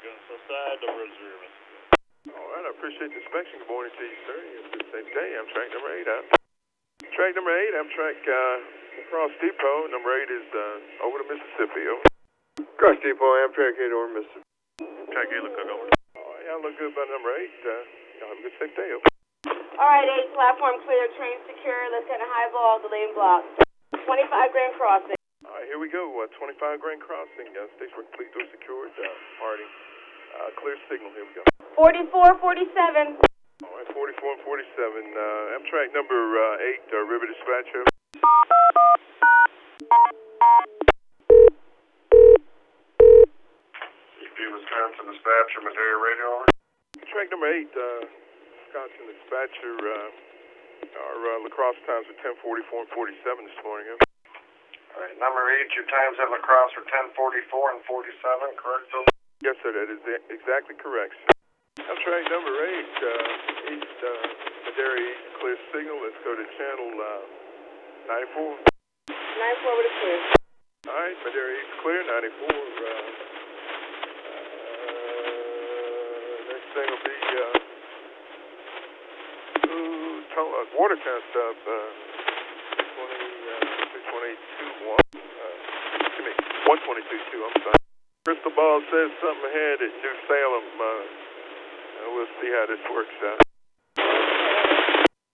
Southside, number 0, Mississippi. All right, I appreciate the inspection. Good morning to you, sir. It's the same day. I'm track number 8 out. Track number 8, Amtrak Cross Depot. Number 8 is over to Mississippi. Over. Cross Depot, Amtrak 8 over Mississippi. Track 8, look good, over. All right, y'all look good by number 8. Y'all have a good safe day. Over. All right, 8, platform clear, train secure, Lieutenant Highball, the lane block. 25 Grand Crossing. All right, here we go. 25 Grand Crossing. Station for complete door secured. Harding. Clear signal. Here we go. 44, 47. All right, 44 and 47. Amtrak number 8, River Dispatcher. EP Wisconsin Dispatcher, Madera Radio. Track number 8, Wisconsin Dispatcher. Our lacrosse times are 10:44 and 47 this morning. All right, number 8, your times at lacrosse are 10:44 and 47, correct, Phil? Yes, sir, that is exactly correct. Amtrak number 8, East Madera East, clear signal. Let's go to channel 94. 94 with a clear. All right, Madera East clear, 94. Next thing will be water kind of stuff. 222.1. Excuse me, 122.2. I'm sorry. Crystal Ball says something ahead at New Salem. We'll see how this works out.